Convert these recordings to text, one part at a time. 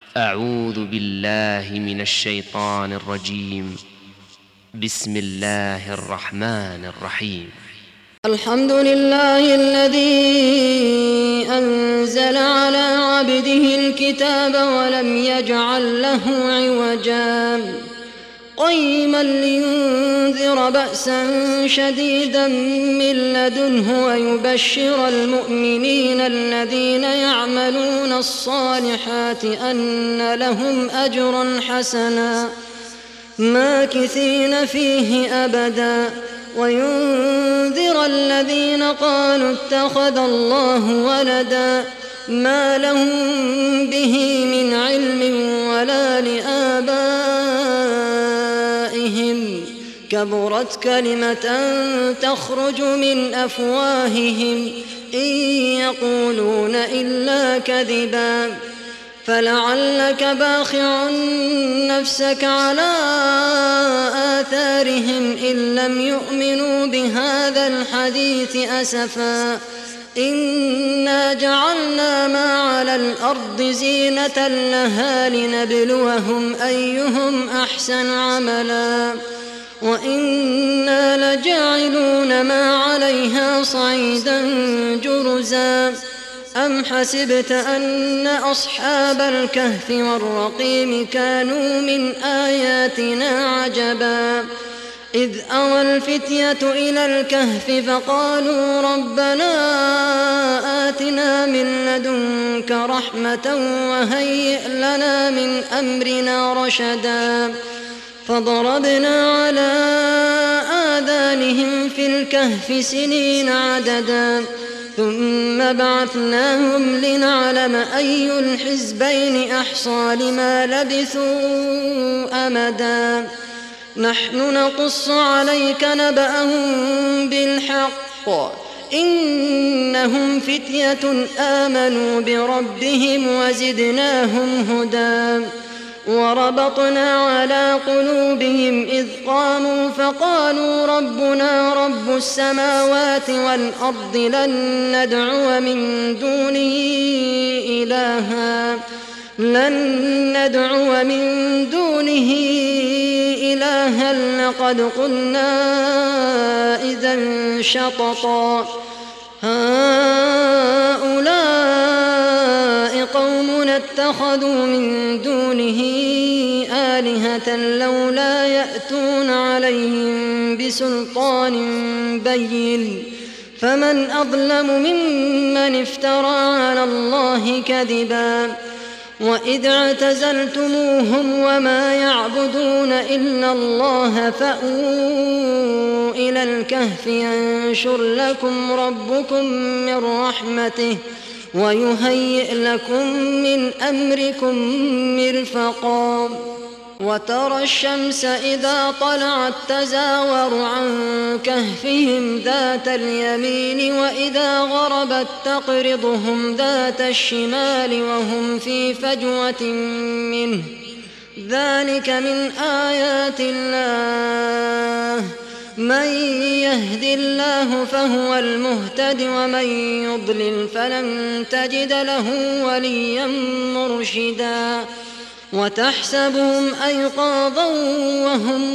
أعوذ بالله من الشيطان الرجيم. بسم الله الرحمن الرحيم. الحمد لله الذي أنزل على عبده الكتاب ولم يجعل له عوجا قيما لينذر بأسا شديدا من لدنه ويبشر المؤمنين الذين يعملون الصالحات أن لهم أجرا حسنا ماكثين فيه أبدا وينذر الذين قالوا اتخذ الله ولدا ما لهم به من علم ولا لآبائهم كبرت كلمة تخرج من أفواههم إن يقولون إلا كذبا فلعلك باخع نفسك على آثارهم إن لم يؤمنوا بهذا الحديث أسفا إنا جعلنا ما على الأرض زينة لها لنبلوهم أيهم أحسن عملا وإنا لجاعلون ما عليها صعيدا جرزا أم حسبت أن أصحاب الكهف والرقيم كانوا من آياتنا عجبا إذ أوى الفتية إلى الكهف فقالوا ربنا آتنا من لدنك رحمة وهيئ لنا من أمرنا رشدا فضربنا على آذانهم في الكهف سنين عددا ثم بعثناهم لنعلم أي الحزبين أحصى لما لبثوا أمدا نحن نقص عليك نبأهم بالحق إنهم فتية آمنوا بربهم وزدناهم هدى وربطنا على قلوبهم إذ قاموا فقالوا ربنا رب السماوات والأرض لن ندعو من دونه إلها لقد قلنا إذا شططا هؤلاء قومنا اتخذوا من دونه آلهة لولا يأتون عليهم بسلطان بين فمن أظلم ممن افترى على الله كذبا وإذ اعتزلتموهم وما يعبدون إلا الله فأووا إلى الكهف ينشر لكم ربكم من رحمته ويهيئ لكم من أمركم مرفقا وترى الشمس إذا طلعت تزاور عن كهفهم ذات اليمين وإذا غربت تقرضهم ذات الشمال وهم في فجوة منه ذلك من آيات الله من يهد الله فهو المهتد ومن يضلل فلن تجد له وليا مرشدا وتحسبهم أيقاظا وهم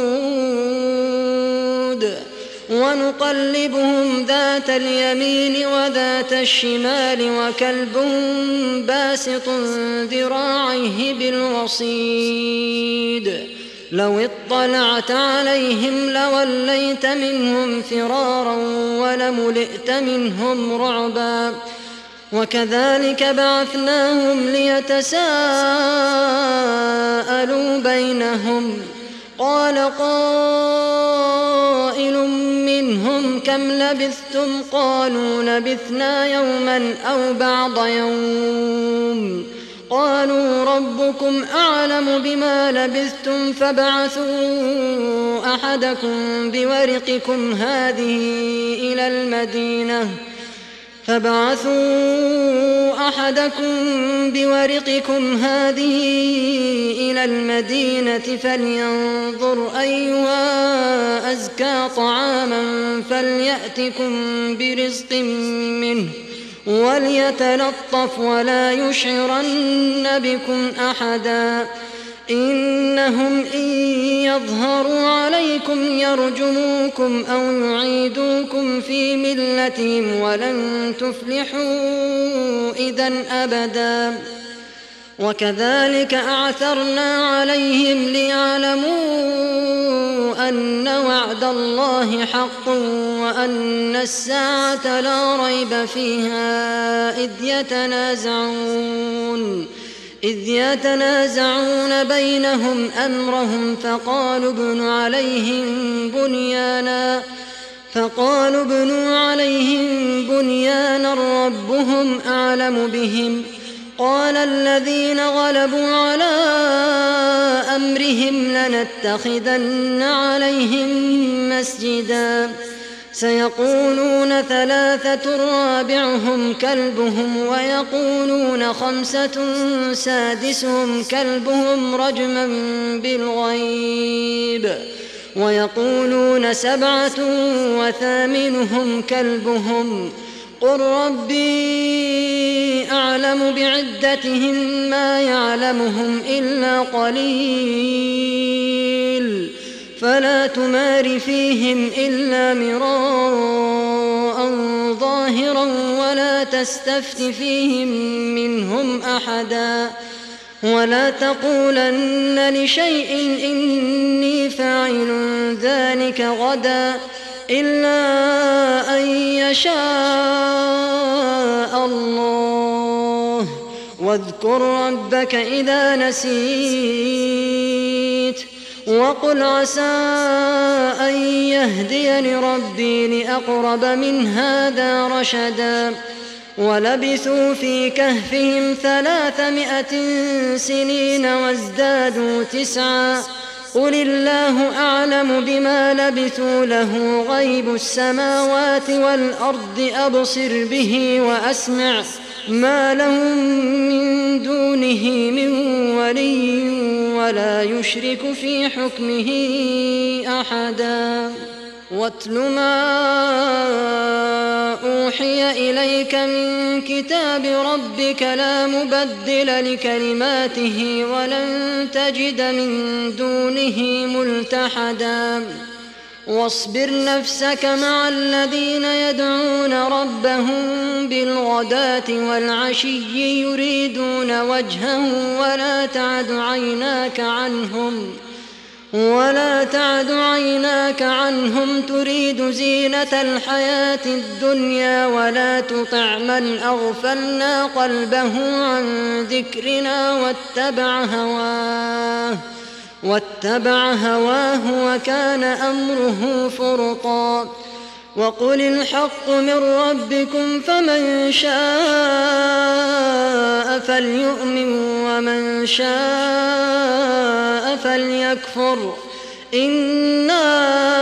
رقود ونقلبهم ذات اليمين وذات الشمال وكلبهم باسط ذراعيه بالوصيد لو اطلعت عليهم لوليت منهم فرارا ولملئت منهم رعبا وكذلك بعثناهم ليتساءلوا بينهم قال قائل منهم كم لبثتم قالوا لبثنا يوما أو بعض يوم قالوا ربكم أعلم بما لبثتم فابعثوا أحدكم بورقكم هذه إلى المدينة فلينظر أيها أزكى طعاما فليأتكم برزق منه وليتلطف ولا يشعرن بكم أحدا إنهم إن يظهروا عليكم يرجموكم أو يعيدوكم في ملتهم ولن تفلحوا إذن أبدا وكذلك أعثرنا عليهم ليعلموا أن وعد الله حق وأن الساعة لا ريب فيها إذ يتنازعون بينهم أمرهم فقالوا ابنوا عليهم بنيانا ربهم أعلم بهم قال الذين غلبوا على أمرهم لنتخذن عليهم مسجدا سيقولون 3 رابعهم كلبهم ويقولون 5 سادسهم كلبهم رجما بالغيب ويقولون 7 وثامنهم كلبهم قل ربي أعلم بعدتهم ما يعلمهم إلا قليل فلا تمار فيهم إلا مراء ظاهرا ولا تستفت فيهم منهم أحدا ولا تقولن لشيء إني فاعل ذلك غدا إلا أن يشاء الله واذكر ربك إذا نسيت وقل عسى أن يهديني ربي لأقرب من هذا رشدا ولبثوا في كهفهم 300 سنين وازدادوا 9 قل الله أعلم بما لبثوا له غيب السماوات والأرض أبصر به وأسمع ما لهم من دونه من ولي ولا يشرك في حكمه أحدا واتل ما أوحي إليك من كتاب ربك لا مبدل لكلماته ولن تجد من دونه ملتحدا واصبر نفسك مع الذين يدعون ربهم بالغداة والعشي يريدون وجهه ولا تعد عيناك عنهم تريد زينة الحياة الدنيا ولا تطع من أغفلنا قلبه عن ذكرنا واتبع هواه وكان أمره فرطا وقل الحق من ربكم فمن شاء فليؤمن ومن شاء فليكفر إنا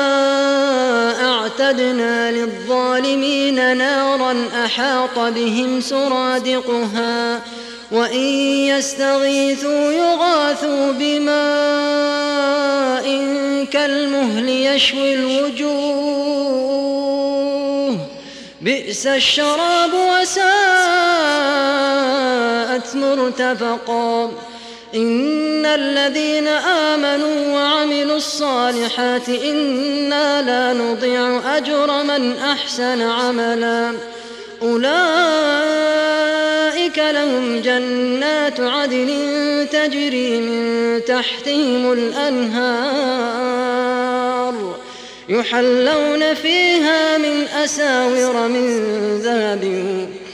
أعتدنا للظالمين نارا أحاط بهم سرادقها وإن يستغيثوا يغاثوا بماء كالمهل يشوي الوجوه بئس الشراب وساءت مرتفقا إن الذين آمنوا وعملوا الصالحات إنا لا نضيع أجر من أحسن عملا أولئك لهم جنات عدن تجري من تحتهم الأنهار يحلون فيها من أساور من ذهب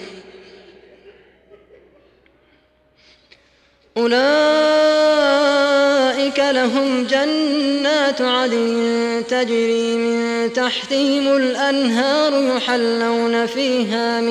أولئك لهم جنات عدن تجري من تحتهم الأنهار يحلون فيها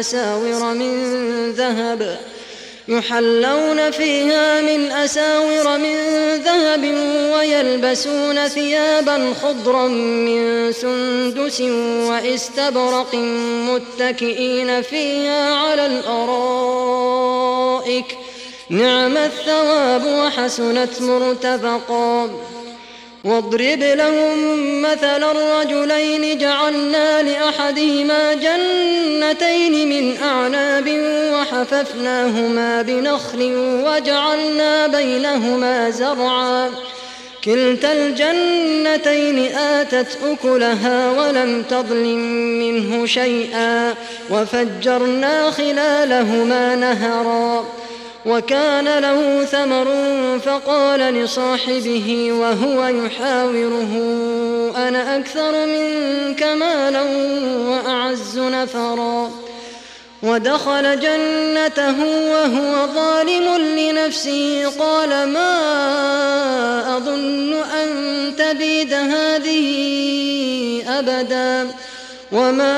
من أساور من ذهب ويلبسون ثيابا خضرا من سندس واستبرق متكئين فيها على الأرائك نعم الثواب وحسنت مرتفقا واضرب لهم مثل الرجلين جعلنا لأحدهما جنتين من أعناب وحففناهما بنخل وجعلنا بينهما زرعا كلتا الجنتين آتت أكلها ولم تظلم منه شيئا وفجرنا خلالهما نهرا وكان له ثمر فقال لصاحبه وهو يحاوره أنا أكثر منك مالا وأعز نفرا ودخل جنته وهو ظالم لنفسه قال ما أظن أن تبيد هذه أبدا وما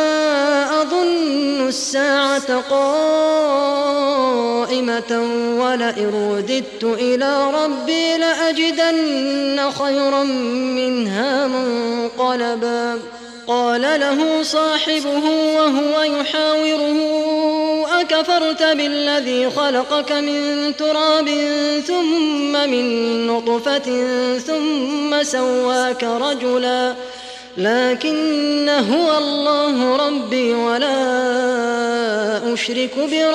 أظن الساعة قائمة ولئن رددت إلى ربي لأجدن خيرا منها منقلبا قال له صاحبه وهو يحاوره أكفرت بالذي خلقك من تراب ثم من نطفة ثم سواك رجلا لكن هو الله ربي ولا أشرك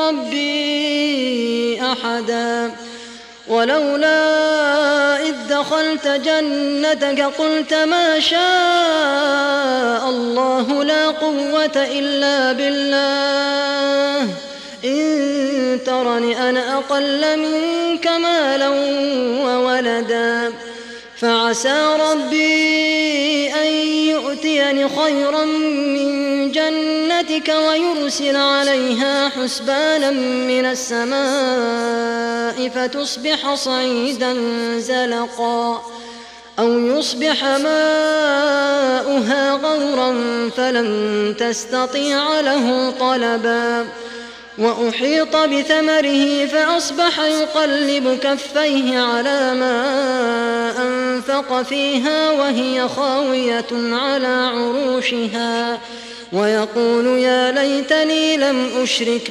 بربي أحدا ولولا إذ دخلت جنتك قلت ما شاء الله لا قوة إلا بالله إن ترني أنا أقل منك مالا وولدا فعسى ربي أن يؤتيني خيرا من جنتك ويرسل عليها حسبانا من السماء فتصبح صعيدا زلقا أو يصبح ماؤها غورا فلن تستطيع له طلبا وأحيط بثمره فأصبح يقلب كفيه على ما أنفق فيها وهي خاوية على عروشها ويقول يا ليتني لم أشرك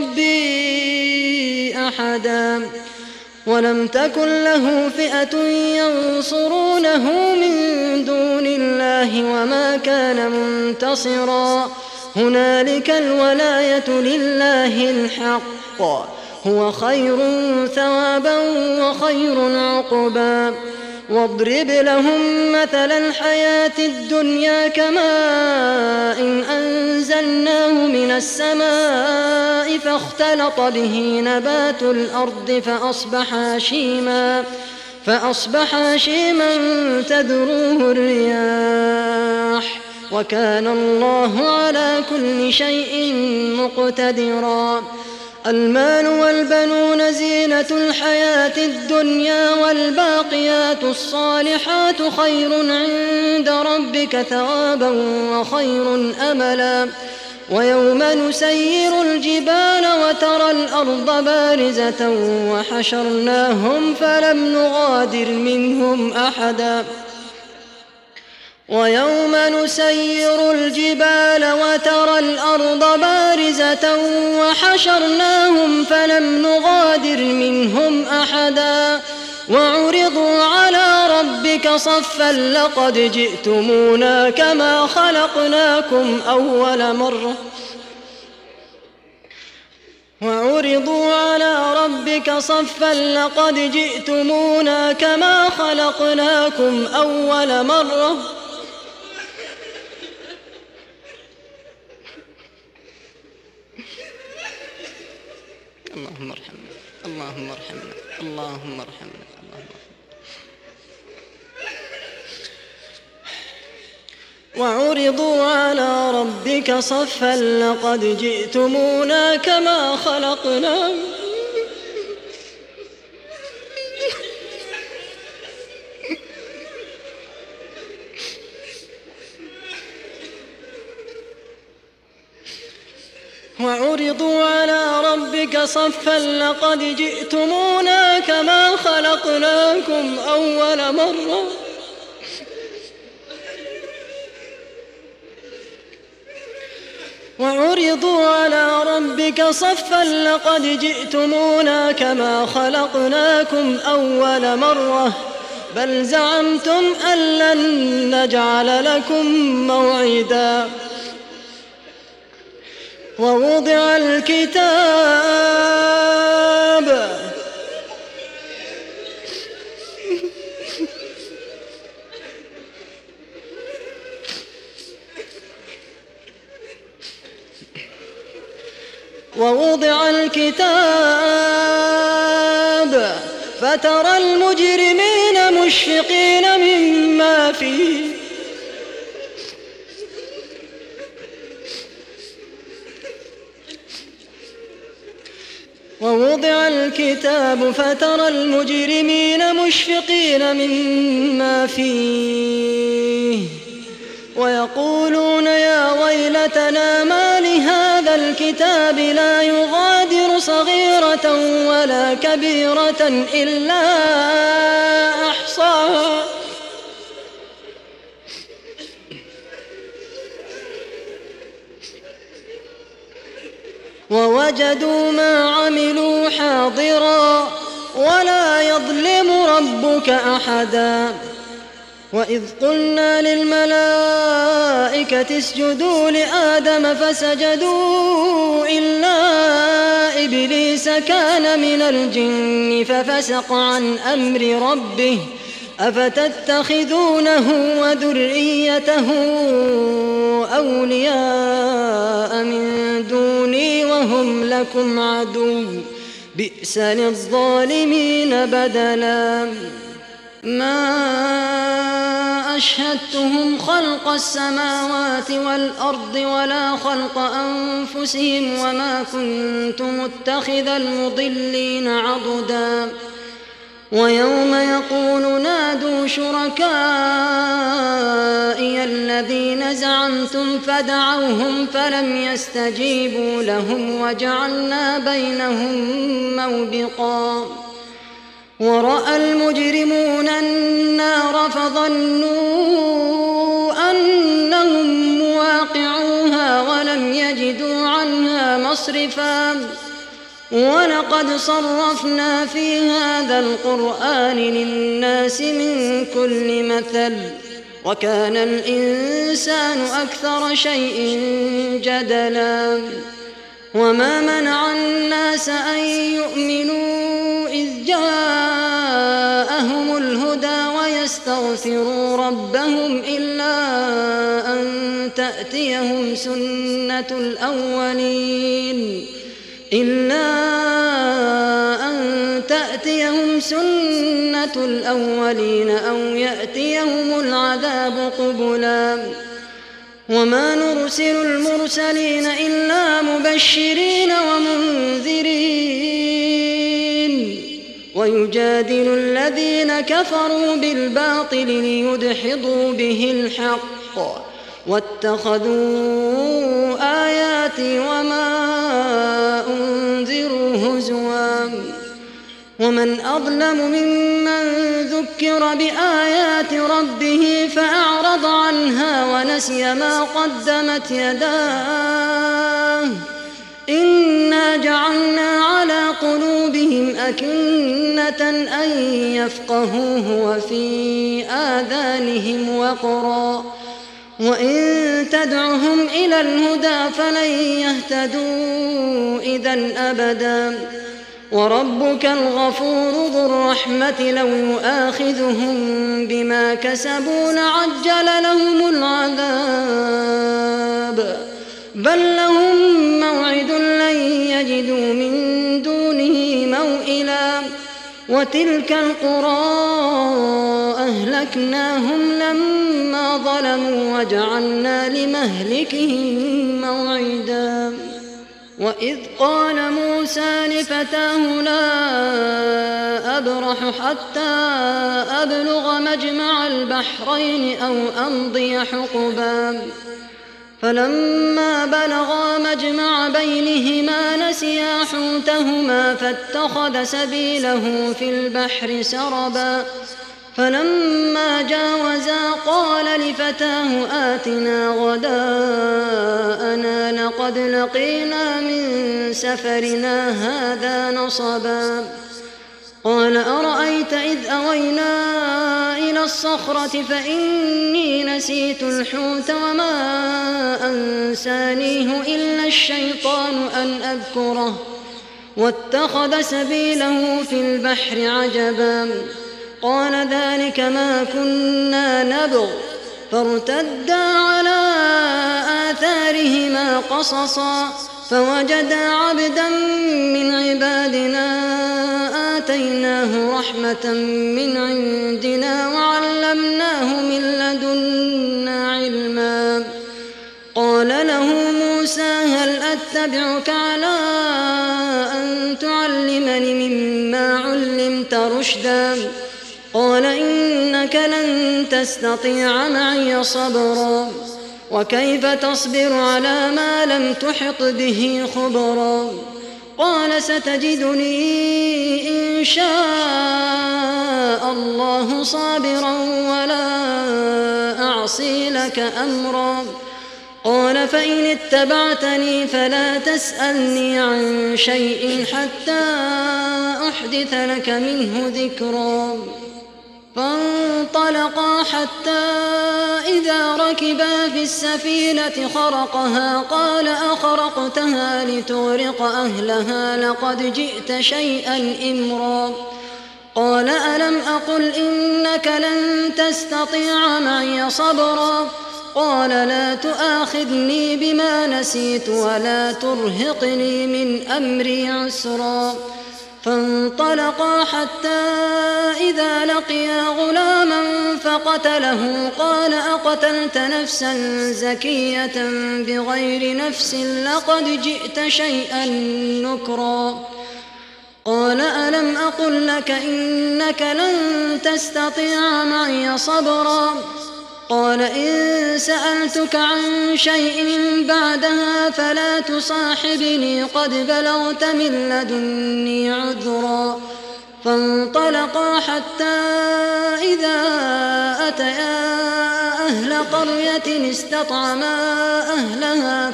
بربي أحدا ولم تكن له فئة ينصرونه من دون الله وما كان منتصرا هنالك الولاية لله الحق هو خير ثوابا وخير عقبا واضرب لهم مثل الحياة الدنيا كماء إن أنزلناه من السماء فاختلط به نبات الأرض فأصبح هشيما تذروه الرياح وكان الله على كل شيء مقتدرا المال والبنون زينة الحياة الدنيا والباقيات الصالحات خير عند ربك ثوابا وخير أملا ويوم نسير الجبال وترى الأرض بارزة وحشرناهم فلم نغادر منهم أحدا ويوم نسير الجبال وترى الأرض بارزة وحشرناهم فلم نغادر منهم أحدا وعرضوا على ربك صفا لقد جئتمونا كما خلقناكم أول مرة وعرضوا على ربك صفا لقد جئتمونا كما خلقناكم أول مرة اللهم ارحمنا اللهم ارحمنا اللهم ارحمنا وعرضوا على ربك صفا لقد جئتمونا كما خلقناكم وعرضوا على ربك صفا لقد جئتمونا كما خلقناكم أول مرة وعرضوا على ربك صفا لقد جئتمونا كما خلقناكم أول مرة بل زعمتم أن لن نجعل لكم موعدا ووضع الكتاب فترى المجرمين مشفقين مما فيه ويقولون يا ويلتنا ما لهذا الكتاب لا يغادر صغيرة ولا كبيرة إلا أحصاها ووجدوا ما عملوا حاضرا ولا يظلم ربك أحدا وإذ قلنا للملائكة اسجدوا لآدم فسجدوا إلا إبليس كان من الجن ففسق عن أمر ربه أفتتخذونه وذريته أولياء من دوني وهم لكم عدو بئس للظالمين بدلا ما أشهدتهم خلق السماوات والأرض ولا خلق أنفسهم وما كنت متخذ المضلين عضدا ويوم يقول نادوا شركائي الذين زعمتم فدعوهم فلم يستجيبوا لهم وجعلنا بينهم موبقا ورأى المجرمون النار فظنوا أنهم مواقعوها ولم يجدوا عنها مصرفا ولقد صرفنا في هذا القرآن للناس من كل مثل وكان الإنسان أكثر شيء جدلا وما منع الناس أن يؤمنوا إذ جاءهم الهدى ويستغفروا ربهم إلا أن تأتيهم سنة الأولين أو يأتيهم العذاب قبلا وما نرسل المرسلين إلا مبشرين ومنذرين ويجادل الذين كفروا بالباطل ليدحضوا به الحق واتخذوا آياتي وما أنذروا هزوا ومن أظلم ممن ذكر بآيات ربه فأعرض عنها ونسي ما قدمت يداه إنا جعلنا على قلوبهم أكنة أن يفقهوه وفي آذانهم وقرا وإن تدعهم إلى الهدى فلن يهتدوا إذن أبدا وربك الغفور ذو الرحمة لو يؤاخذهم بما كسبوا لعجل لهم العذاب بل لهم موعد لن يجدوا من دونه موئلا وتلك القرى أهلكناهم لما ظلموا وجعلنا لمهلكهم موعدا وإذ قال موسى لفتاه لا أبرح حتى أبلغ مجمع البحرين أو أمضي حقبا فلما بلغا مجمع بينهما نسيا حوتهما فاتخذ سبيله في البحر سربا فلما جاوزا قال لفتاه آتنا غداءنا لقد لقينا من سفرنا هذا نصبا قال أرأيت إذ أوينا الصخرة فإني نسيت الحوت وما أنسانيه إلا الشيطان أن أذكره واتخذ سبيله في البحر عجبا قال ذلك ما كنا نبغ فارتدا على آثارهما قصصا فوجدا عبدا من عبادنا آتيناه رحمة من عندنا وعلمناه من لدنا علما قال له موسى هل أتبعك على أن تعلمني مما علمت رشدا قال إنك لن تستطيع معي صبرا وكيف تصبر على ما لم تحط به خبرا قال ستجدني إن شاء الله صابرا ولا أعصي لك أمرا قال فإن اتبعتني فلا تسألني عن شيء حتى أحدث لك منه ذكرا فانطلقا حتى إذا ركبا في السفينة خرقها قال أخرقتها لتغرق أهلها لقد جئت شيئا إمرا قال ألم أقل إنك لن تستطيع معي صبرا قال لا تؤاخذني بما نسيت ولا ترهقني من أمري عسرا فانطلقا حتى إذا لقيا غلاما فقتله قال أقتلت نفسا زكية بغير نفس لقد جئت شيئا نكرا قال ألم أقل لك إنك لن تستطيع معي صبرا قال إن سألتك عن شيء بعدها فلا تصاحبني قد بلغت من لدني عذرا فانطلقا حتى إذا أتيا أهل قرية استطعما أهلها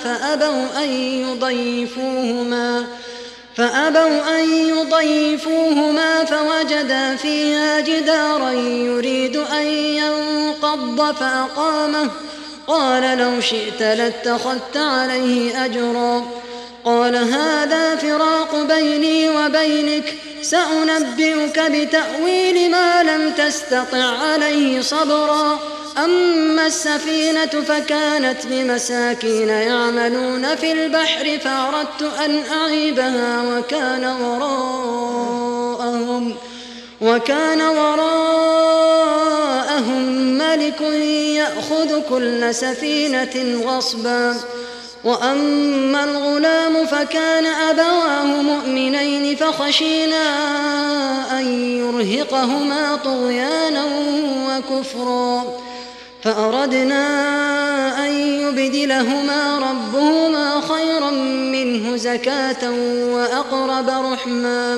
فأبوا أن يضيفوهما فوجدا فيها جدارا يريد أن ينقض فأقامه قال لو شئت لاتخذت عليه أجرا قال هذا فراق بيني وبينك سأنبئك بتأويل ما لم تستطع عليه صبرا أما السفينة فكانت بمساكين يعملون في البحر فأردت أن أعيبها وكان وراءهم ملك يأخذ كل سفينة غصبا وأما الغلام فكان أبواه مؤمنين فخشينا أن يرهقهما طغيانا وكفرا فأردنا أن يبدلهما ربهما خيرا منه زكاة وأقرب رحما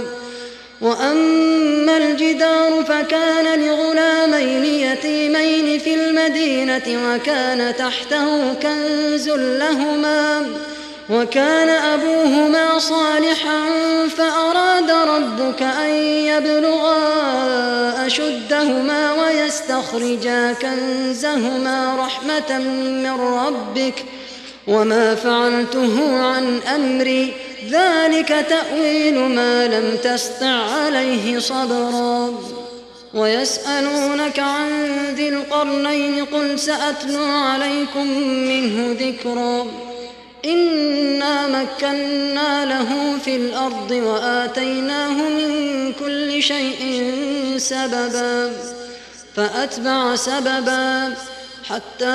وأما الجدار فكان لغلامين يتيمين في المدينة وكان تحته كنز لهما وكان أبوهما صالحا فأراد ربك أن يبلغا أشدهما ويستخرجا كنزهما رحمة من ربك وما فعلته عن أمري ذلك تأويل ما لم تسطع عليه صبرا ويسألونك عن ذي القرنين قل سأتلو عليكم منه ذكرا إنا مكنا له في الأرض وآتيناه من كل شيء سببا فأتبع سببا حتى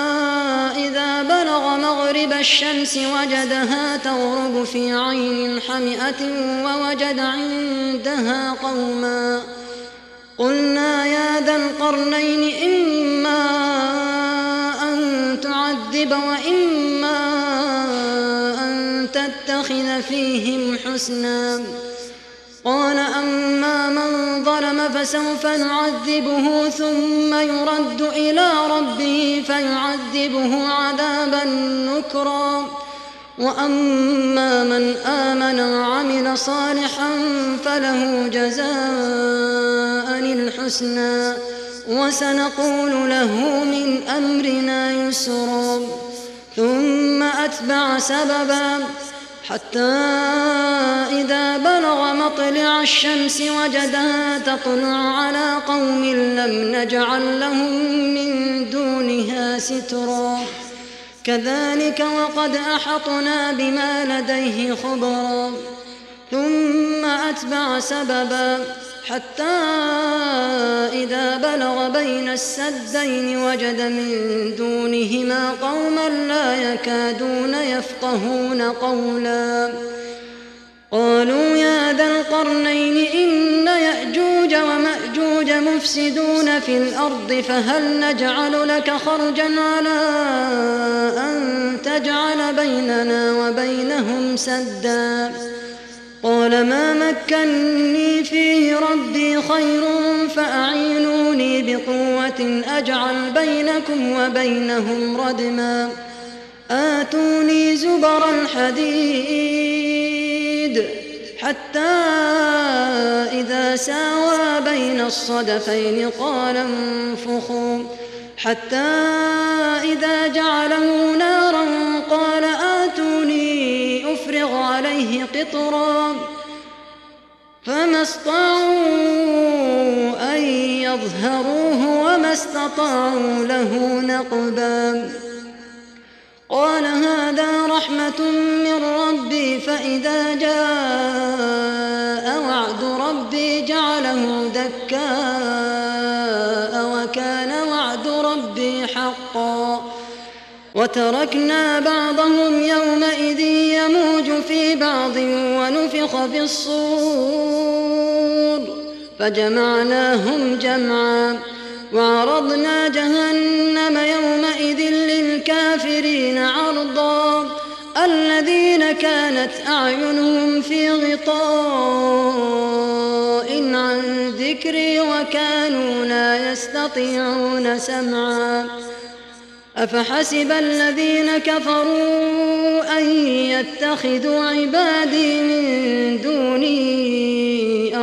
إذا بلغ مغرب الشمس وجدها تغرب في عين حمئة ووجد عندها قوما قلنا يا ذا القرنين إما أن تعذب وإما أن تتخذ فيهم حسنا قال أما من ظلم فسوف نعذبه ثم يرد إلى ربه فيعذبه عذابا نكرا وأما من آمن وعمل صالحا فله جزاء الحسنى وسنقول له من أمرنا يسرا ثم أتبع سببا حتى إذا بلغ مطلع الشمس وجدها تطلع على قوم لم نجعل لهم من دونها سترا كذلك وقد أحطنا بما لديه خبرا ثم أتبع سببا حتى إذا بلغ بين السدين وجد من دونهما قوما لا يكادون يفقهون قولا قالوا يا ذا القرنين إن يأجوج ومأجوج مفسدون في الأرض فهل نجعل لك خرجا على أن تجعل بيننا وبينهم سدا قال ما مكني فيه ربي خير فأعينوني بقوة أجعل بينكم وبينهم ردما آتوني زبر الحديد حتى إذا ساوى بين الصدفين قال انفخوا حتى إذا جعله نارا قال آتوني أفرغ عليه قطرا فما استطاعوا أن يظهروه وما استطاعوا له نقبا قال هذا رحمة من ربي فإذا جاء وعد ربي جعله دكاء وكان وعد ربي حقا وتركنا بعضهم يومئذ يموج في بعض ونفخ في الصور فجمعناهم جمعا وعرضنا جهنم يومئذ للكافرين عرضا الذين كانت أعينهم في غطاء عن ذكري وكانوا لا يستطيعون سمعا أفحسب الذين كفروا أن يتخذوا عبادي من دوني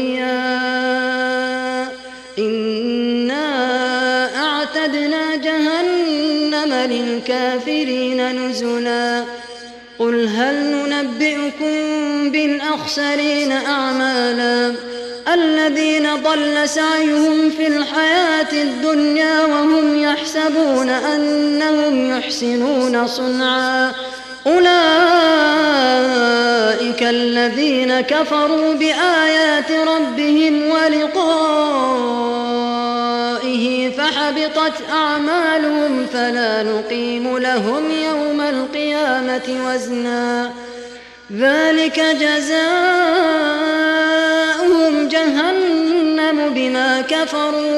أولياء إنا أعتدنا جهنم للكافرين نزلا قل هل ننبئكم بالأخسرين أعمالا الذين ضل سعيهم في الحياة الدنيا وهم يحسبون أنهم يحسنون صنعا أولئك الذين كفروا بآيات ربهم ولقائه فحبطت أعمالهم فلا نقيم لهم يوم القيامة وزنا ذلك جزاؤهم جهنم بما كفروا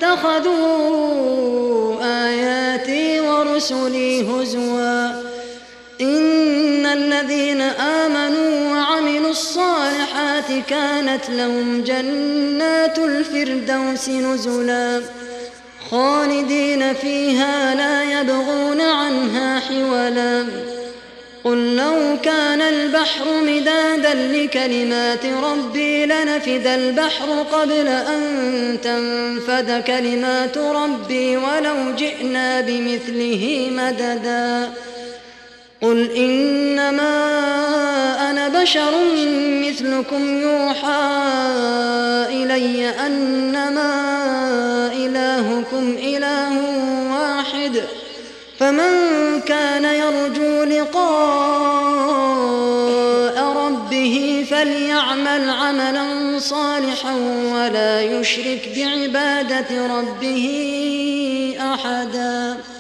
واتخذوا آياتي ورسلي هزوا إن الذين آمنوا وعملوا الصالحات كانت لهم جنات الفردوس نزلا خالدين فيها لا يبغون عنها حولا قل لو كان البحر مدادا لكلمات ربي لنفد البحر قبل أن تنفد كلمات ربي ولو جئنا بمثله مددا قل إنما أنا بشر مثلكم يوحى إلي أنما إلهكم إله واحد فمن كان يرجو لقاء ربه فليعمل عملا صالحا ولا يشرك بعبادة ربه أحدا.